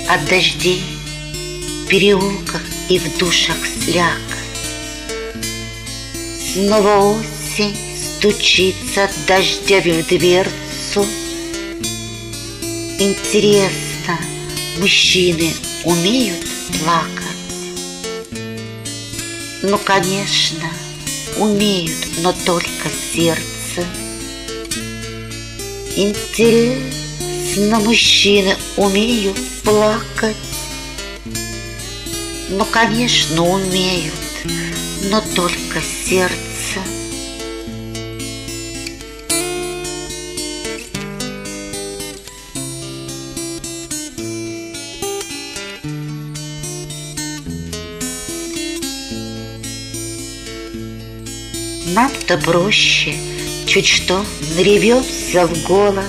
от дождей в переулках и в душах слякоть. Снова осень стучится дождями в дверцу. Интересно, мужчины умеют плакать? Ну, конечно, умеют, но только сердце. Интересно, мужчины умеют плакать? Ну, конечно, умеют, но только сердце. Нам-то проще, чуть что наревемся в голос,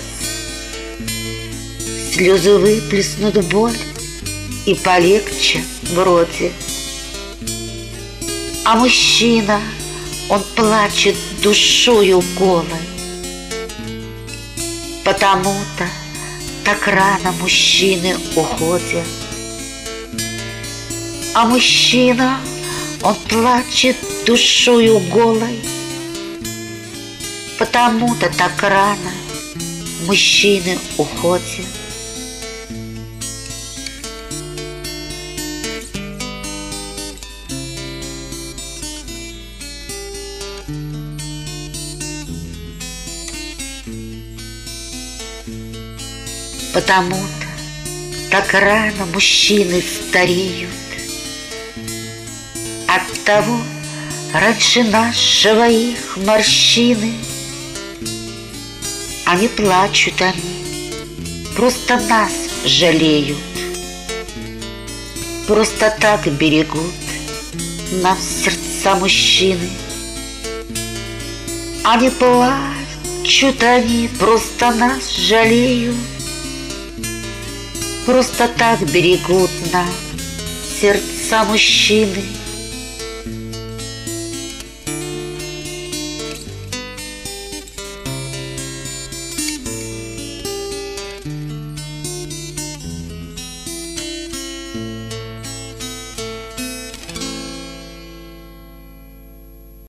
слезы выплеснут боль и полегче вроде. А мужчина, он плачет душою голой, потому-то так рано мужчины уходят. А мужчина, он плачет душою голой, потому-то так рано мужчины уходят. Потому-то так рано мужчины стареют. Оттого раньше нашего их морщины. А не плачут они, просто нас жалеют, просто так берегут нам сердца мужчины. А не плачут они, просто нас жалеют, просто так берегут нам сердца мужчины.